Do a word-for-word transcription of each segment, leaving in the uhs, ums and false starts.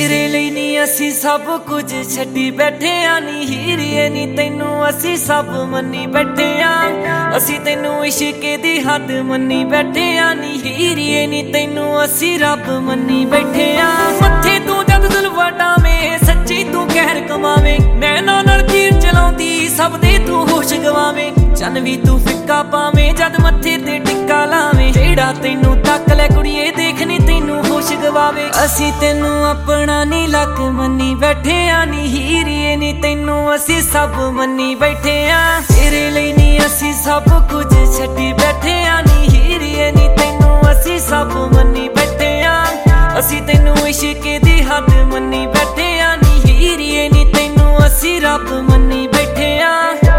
तेरे ਲਈ ਨੀ ਅਸੀਂ ਸਭ ਕੁਝ ਛੱਡੀ ਬੈਠੇ ਆ ਨੀ ਹੀਰੀਏ ਨੀ ਤੈਨੂੰ ਅਸੀਂ ਸਭ ਮੰਨੀ ਬੈਠੇ ਆ ਅਸੀਂ ਤੈਨੂੰ ਇਸ਼ਕੇ ਦੀ ਹੱਦ ਮੰਨੀ ਬੈਠੇ ਆ ਨੀ ਹੀਰੀਏ ਨੀ ਤੈਨੂੰ ਅਸੀਂ ਰੱਬ ਮੰਨੀ ਬੈਠੇ ਆ ਮੱਥੇ ਤੂੰ ਜਦ ਜ਼ੁਲਫਾਂ ਡਾਵੇਂ ਸੱਚੀ ਤੂੰ ਕਹਿਰ ਕਮਾਵੇਂ ਨੈਣਾਂ ਨਾਲ ਤੀਰ ਚਲਾਉਂਦੀ ਸਭ ਦੇ ਤੂੰ ਹੋਸ਼ ਗਵਾਵੇਂ ਚੰਨ ਵੀ ਤੂੰ ਫਿੱਕਾ ਪਾਵੇਂ ਜਦ ਮੱਥੇ ਤੇ ਟਿੱਕਾ ਲਾਵੇਂ ਜਿਹੜਾ ਤੈਨੂੰ ਤੱਕ ਲੈ ਕੁੜੀਏ ਦੇਖਣੀ ਤੈਨੂੰ ਹੋਸ਼ ਗਵਾਵੇ ਅਸੀਂ ਤੈਨੂੰ ਆਪਣਾ ਨੀ ਲੱਕ ਮੰਨੀ ਬੈਠੇ ਆ ਨੀ ਹੀਰੀਏ ਨੀ ਤੈਨੂੰ ਅਸੀਂ ਸਭ ਮੰਨੀ ਬੈਠੇ ਆ ਤੇਰੇ ਲਈ ਨੀ ਅਸੀਂ ਸਭ ਕੁਝ ਛੱਡੀ ਬੈਠੇ ਆ ਨੀ ਹੀਰੀਏ ਨੀ ਤੈਨੂੰ ਅਸੀਂ ਸਭ ਮੰਨੀ ਬੈਠੇ ਆ ਅਸੀਂ ਤੈਨੂੰ ਇਸ਼ਕੇ ਦੀ ਹੱਦ ਮੰਨੀ ਬੈਠੇ ਆ ਨੀ ਹੀਰੀਏ ਨੀ ਤੈਨੂੰ ਅਸੀਂ ਰੱਬ ਮੰਨੀ ਬੈਠੇ ਆ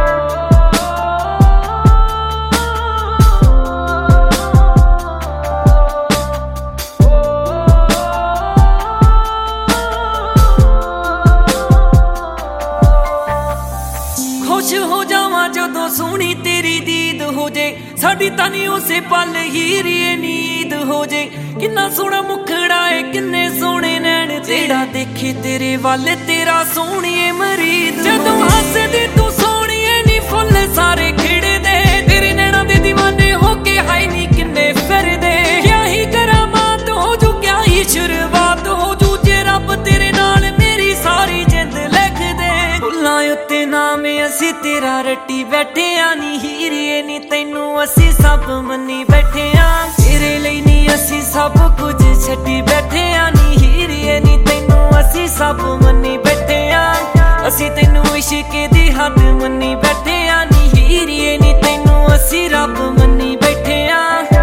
खुश हो जावा जदों सोहनी तेरी दीद हो जे साडी तानी उसे पल हीरीए नींद हो जे किन्ना सोहना मुखड़ा है किन्ने सोहने नैन जेड़ा देखे तेरे वल तेरा सोहणीए मरीद जदों हसदी तू सोहणीए नी फुल सारे खिड़े दे तेरे नैना दे दीवाने होके हाय नी किन्ने फिरदे क्या ही करामात हो जू क्या ही शुरुआत हो जू जे रब तेरे नाल मेरी सारी जिंद लिख दे फुल्लां उत्ते नाम ਅਸੀਂ ਤੇਰਾ ਰੱਟੀ ਬੈਠੇ ਆ ਨੀ ਹੀਰੀਏ ਨੀ ਤੈਨੂੰ ਅਸੀਂ ਸਭ ਮੰਨੀ ਬੈਠੇ ਆ ਤੇਰੇ ਲਈ ਨੀ ਅਸੀਂ ਸਭ ਕੁਝ ਛੱਡੀ ਬੈਠੇ ਆ ਨੀ ਹੀਰੀਏ ਨੀ ਤੈਨੂੰ ਅਸੀਂ ਸਭ ਮੰਨੀ ਬੈਠੇ ਆ ਅਸੀਂ ਤੈਨੂੰ ਇਸ਼ਕੇ ਦੀ ਹੱਦ ਮੰਨੀ ਬੈਠੇ ਆ ਨੀ ਹੀਰੀਏ ਨੀ ਤੈਨੂੰ ਅਸੀਂ ਰੱਬ ਮੰਨੀ ਬੈਠੇ ਆ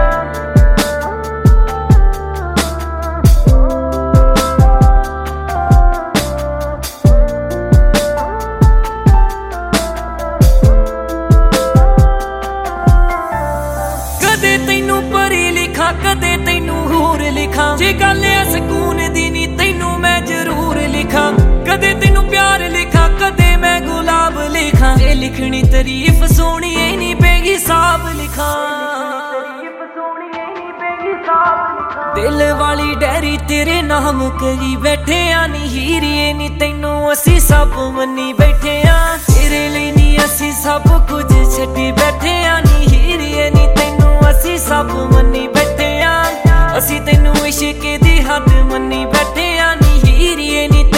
कदे तैनू होर लिखा जे गल है सकून दी नी तैनू मैं जरूर लिखा कदे तैनू प्यार लिखा कदे मैं गुलाब लिखा जे लिखनी तारीफ सोहनी नी बेहिसाब लिखा दिल वाली डायरी तेरे नाम करी बैठे आ नी हीरीए नी तैनू असी सब मनी बैठे आ तेरे ਲਈ नी असी सब कुछ छड्डी बैठे आ नी हीरीए नी तैनू असी सब मनी बैठे आ ਅਸੀਂ ਤੈਨੂੰ ਇਸ਼ਕੇ ਦੀ ਹੱਦ ਮੰਨੀ ਬੈਠੇ ਆ ਨੀ ਹੀਰੀਏ ਨੀ